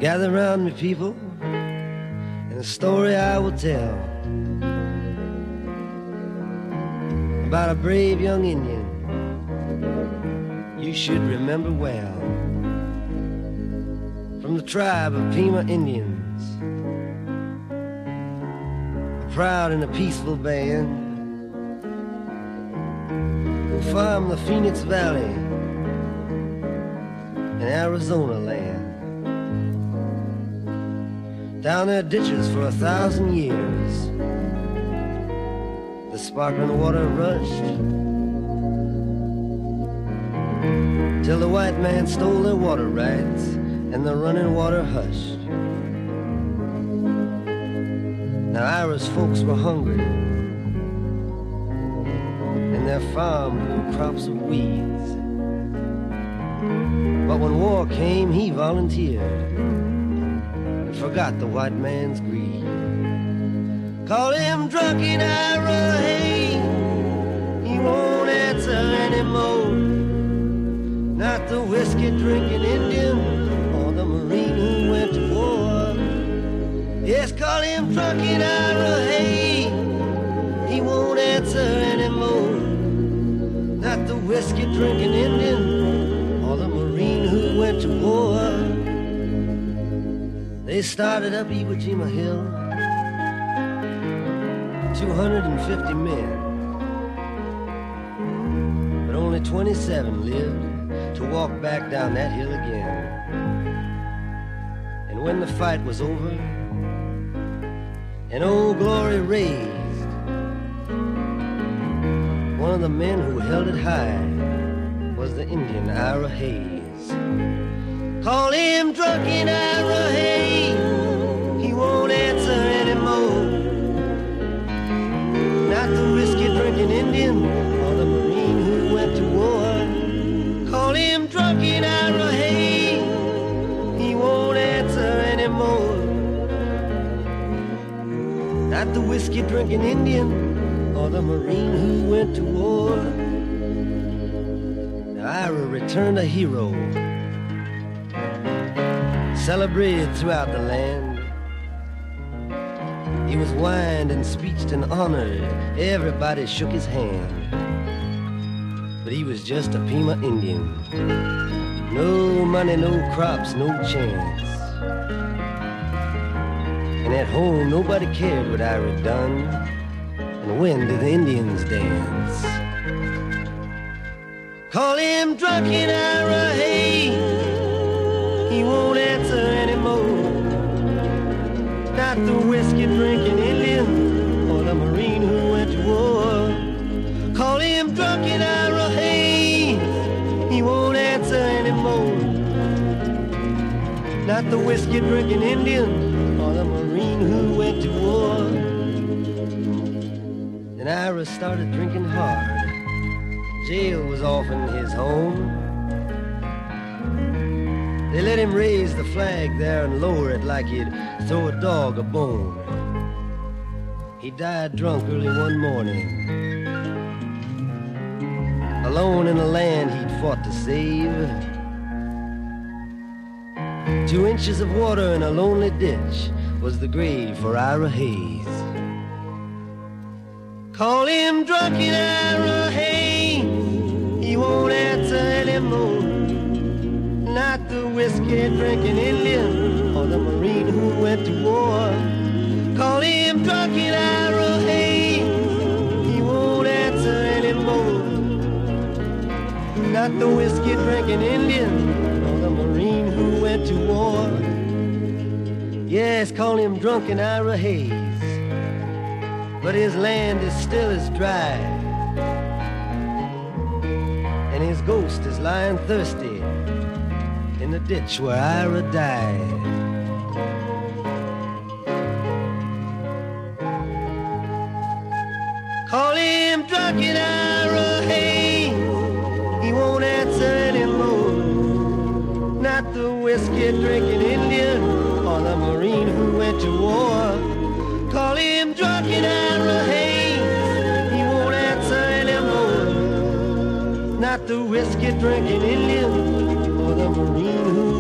Gather round me, people, and a story I will tell about a brave young Indian you should remember well. From the tribe of Pima Indians, a proud and a peaceful band who farm the Phoenix Valley in Arizona land. Down their ditches for 1,000 years, the sparkling water rushed till the white man stole their water rights and the running water hushed. Now Ira's folks were hungry and their farm grew crops of weeds. But when war came, he volunteered and forgot the white man's greed. Call him drunken Ira, hey, he won't answer anymore. Not the whiskey-drinking Indian or the Marine who went to war. Yes, call him drunken Ira, hey, he won't answer anymore. Not the whiskey-drinking Indian or the Marine who went to war. They started up Iwo Jima Hill, 250 men, but only 27 lived to walk back down that hill again. And when the fight was over and Old Glory raised, one of the men who held it high was the Indian Ira Hayes. Call him drunken Ira, hey, he won't answer anymore. Not the whiskey-drinking Indian or the Marine who went to war. Call him drunken Ira, hey, he won't answer anymore. Not the whiskey-drinking Indian or the Marine who went to war. Now Ira returned a hero, celebrated throughout the land. He was wined and speeched and honored. Everybody shook his hand. But he was just a Pima Indian. No money, no crops, no chance. And at home, nobody cared what Ira done. And when did the Indians dance? Call him drunken Ira, hey, he won't answer anymore. Not the whiskey-drinking Indian or the Marine who went to war. Call him drunken Ira, hey, he won't answer anymore. Not the whiskey-drinking Indian or the Marine who went to war. Then Ira started drinking hard. Jail was often his home. They let him raise the flag there and lower it like he'd throw a dog a bone. He died drunk early one morning, alone in the land he'd fought to save. 2 inches of water in a lonely ditch was the grave for Ira Hayes. Call him drunken Ira, hey, he won't answer anymore. Not the whiskey-drinking Indian or the Marine who went to war. Call him drunken Ira, hey, he won't answer anymore. Not the whiskey-drinking Indian or the Marine who went to war. Yes, call him drunken Ira Hayes, but his land is still as dry, and his ghost is lying thirsty in the ditch where Ira died. Call him drunken Ira, hey, he won't answer anymore. Not the whiskey-drinking Indian or the Marine who went to war. Call him drunken Ira, hey, he won't answer anymore. Not the whiskey-drinking Indian or the Marine who